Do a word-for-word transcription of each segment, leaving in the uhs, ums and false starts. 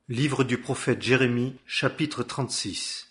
Livre du prophète Jérémie, chapitre trente-six.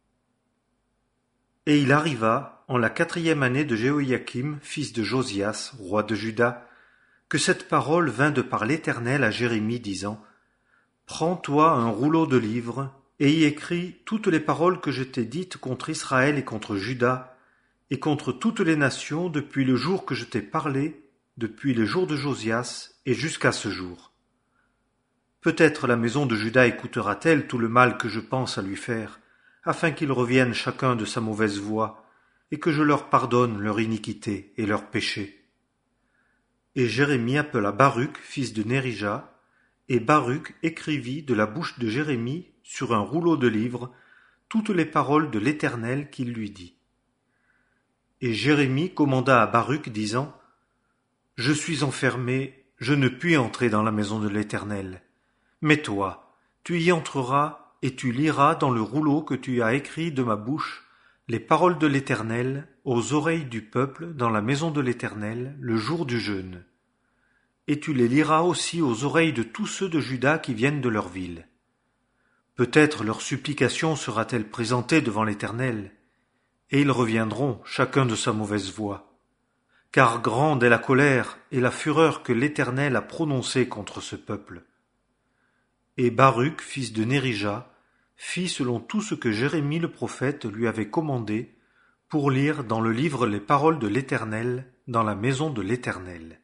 Et il arriva, en la quatrième année de Jéhoïakim, fils de Josias, roi de Juda, que cette parole vint de par l'Éternel à Jérémie, disant : Prends-toi un rouleau de livres, et y écris toutes les paroles que je t'ai dites contre Israël et contre Juda, et contre toutes les nations depuis le jour que je t'ai parlé, depuis le jour de Josias, et jusqu'à ce jour. Peut-être la maison de Juda écoutera-t-elle tout le mal que je pense à lui faire, afin qu'ils reviennent chacun de sa mauvaise voie, et que je leur pardonne leur iniquité et leurs péchés. Et Jérémie appela Baruch, fils de Nérija, et Baruch écrivit de la bouche de Jérémie sur un rouleau de livres toutes les paroles de l'Éternel qu'il lui dit. Et Jérémie commanda à Baruch, disant : Je suis enfermé, je ne puis entrer dans la maison de l'Éternel. Mais toi, tu y entreras, et tu liras dans le rouleau que tu as écrit de ma bouche les paroles de l'Éternel aux oreilles du peuple dans la maison de l'Éternel le jour du jeûne. Et tu les liras aussi aux oreilles de tous ceux de Juda qui viennent de leur ville. Peut-être leur supplication sera-t-elle présentée devant l'Éternel, et ils reviendront chacun de sa mauvaise voie. Car grande est la colère et la fureur que l'Éternel a prononcée contre ce peuple. Et Baruch, fils de Nérija, fit selon tout ce que Jérémie le prophète lui avait commandé, pour lire dans le livre les paroles de l'Éternel dans la maison de l'Éternel.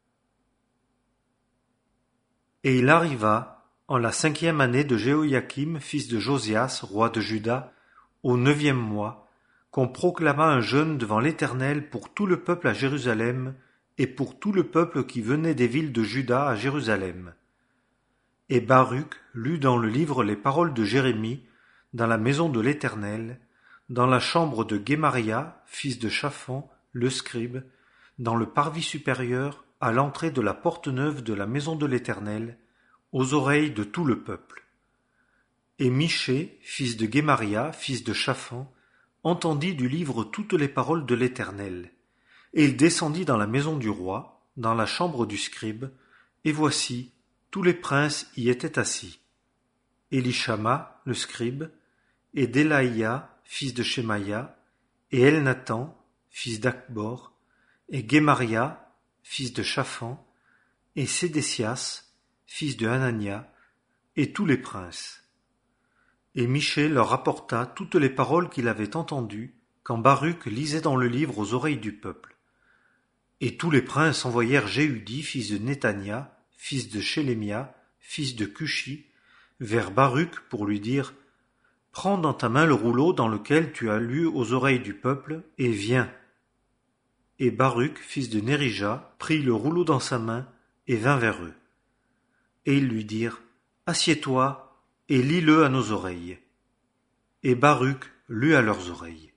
Et il arriva, en la cinquième année de Jéhoïakim, fils de Josias, roi de Juda, au neuvième mois, qu'on proclama un jeûne devant l'Éternel pour tout le peuple à Jérusalem et pour tout le peuple qui venait des villes de Juda à Jérusalem. Et Baruch lut dans le livre les paroles de Jérémie dans la maison de l'Éternel, dans la chambre de Guémaria, fils de Shaphan, le scribe, dans le parvis supérieur, à l'entrée de la porte neuve de la maison de l'Éternel, aux oreilles de tout le peuple. Et Michée, fils de Guémaria, fils de Shaphan, entendit du livre toutes les paroles de l'Éternel. Et il descendit dans la maison du roi, dans la chambre du scribe, et voici, tous les princes y étaient assis. Élishama, le scribe, et Délaïa, fils de Shemaïa, et Elnathan, fils d'Akbor, et Guémaria, fils de Shaphan, et Sédécias, fils de Hanania, et tous les princes. Et Michée leur rapporta toutes les paroles qu'il avait entendues, quand Baruch lisait dans le livre aux oreilles du peuple. Et tous les princes envoyèrent Jéhudi, fils de Néthania, fils de Shélémia, fils de Cushi, vers Baruch pour lui dire : Prends dans ta main le rouleau dans lequel tu as lu aux oreilles du peuple, et viens. Et Baruch, fils de Nérija, prit le rouleau dans sa main, et vint vers eux. Et ils lui dirent : Assieds-toi, et lis-le à nos oreilles. Et Baruch lut à leurs oreilles.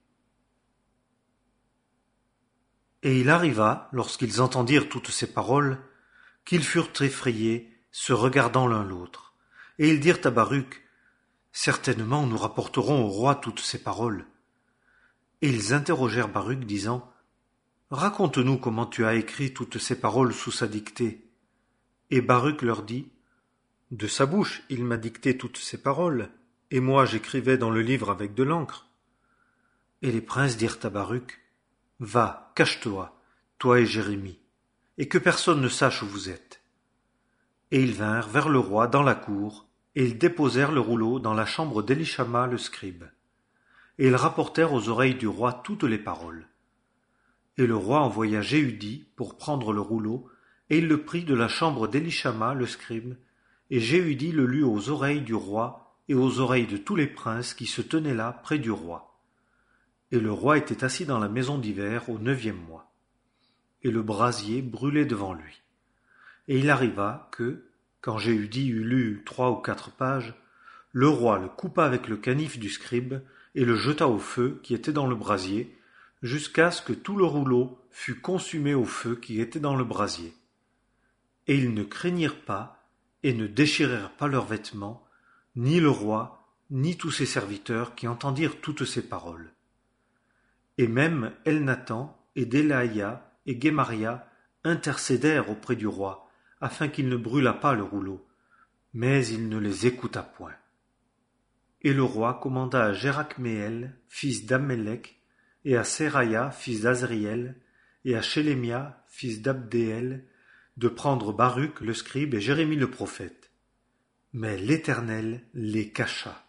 Et il arriva, lorsqu'ils entendirent toutes ces paroles, qu'ils furent effrayés, se regardant l'un l'autre. Et ils dirent à Baruch : Certainement nous rapporterons au roi toutes ces paroles. Et ils interrogèrent Baruch, disant : Raconte-nous comment tu as écrit toutes ces paroles sous sa dictée. Et Baruch leur dit : De sa bouche il m'a dicté toutes ces paroles, et moi j'écrivais dans le livre avec de l'encre. Et les princes dirent à Baruch : Va, cache-toi, toi et Jérémie, et que personne ne sache où vous êtes. Et ils vinrent vers le roi dans la cour, et ils déposèrent le rouleau dans la chambre d'Élishama le scribe. Et ils rapportèrent aux oreilles du roi toutes les paroles. Et le roi envoya Jéhudi pour prendre le rouleau, et il le prit de la chambre d'Élishama le scribe, et Jéhudi le lut aux oreilles du roi et aux oreilles de tous les princes qui se tenaient là près du roi. Et le roi était assis dans la maison d'hiver au neuvième mois. Et le brasier brûlait devant lui. Et il arriva que, quand Jéhudi eut lu trois ou quatre pages, le roi le coupa avec le canif du scribe et le jeta au feu qui était dans le brasier, jusqu'à ce que tout le rouleau fût consumé au feu qui était dans le brasier. Et ils ne craignirent pas et ne déchirèrent pas leurs vêtements, ni le roi, ni tous ses serviteurs qui entendirent toutes ces paroles. Et même Elnathan et Délaïa et Guémaria intercédèrent auprès du roi, afin qu'il ne brûlât pas le rouleau, Mais il ne les écouta point. Et le roi commanda à Jérachméel, fils d'Amélec, et à Seraya, fils d'Azriel, et à Shélémia, fils d'Abdéel, de prendre Baruch le scribe et Jérémie le prophète. Mais l'Éternel les cacha.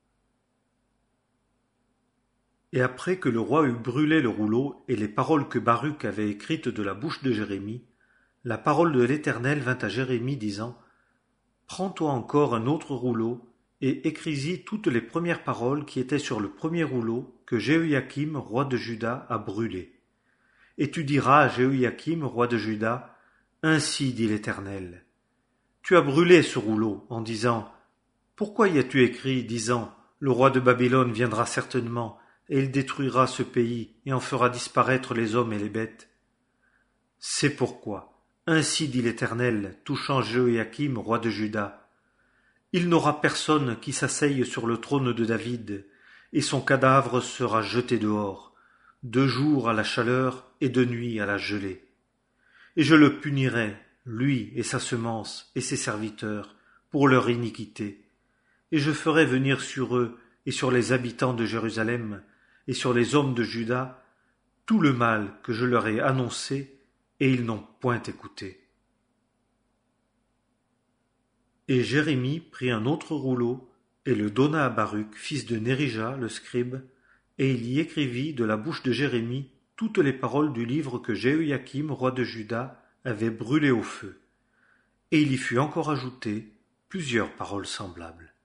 Et après que le roi eut brûlé le rouleau et les paroles que Baruch avait écrites de la bouche de Jérémie, la parole de l'Éternel vint à Jérémie, disant : Prends-toi encore un autre rouleau, et écris-y toutes les premières paroles qui étaient sur le premier rouleau que Jéhoïakim, roi de Juda, a brûlé. Et tu diras à Jéhoïakim, roi de Juda : Ainsi dit l'Éternel. Tu as brûlé ce rouleau en disant : Pourquoi y as-tu écrit, disant : Le roi de Babylone viendra certainement, et il détruira ce pays, et en fera disparaître les hommes et les bêtes. C'est pourquoi, ainsi dit l'Éternel, touchant Jéhoïakim, roi de Juda, il n'aura personne qui s'asseye sur le trône de David, et son cadavre sera jeté dehors, de jour à la chaleur et de nuit à la gelée. Et je le punirai, lui et sa semence et ses serviteurs, pour leur iniquité. Et je ferai venir sur eux et sur les habitants de Jérusalem et sur les hommes de Juda tout le mal que je leur ai annoncé, et ils n'ont point écouté. Et Jérémie prit un autre rouleau et le donna à Baruch, fils de Nérija, le scribe, et il y écrivit de la bouche de Jérémie toutes les paroles du livre que Jéhoïakim, roi de Juda, avait brûlé au feu. Et il y fut encore ajouté plusieurs paroles semblables.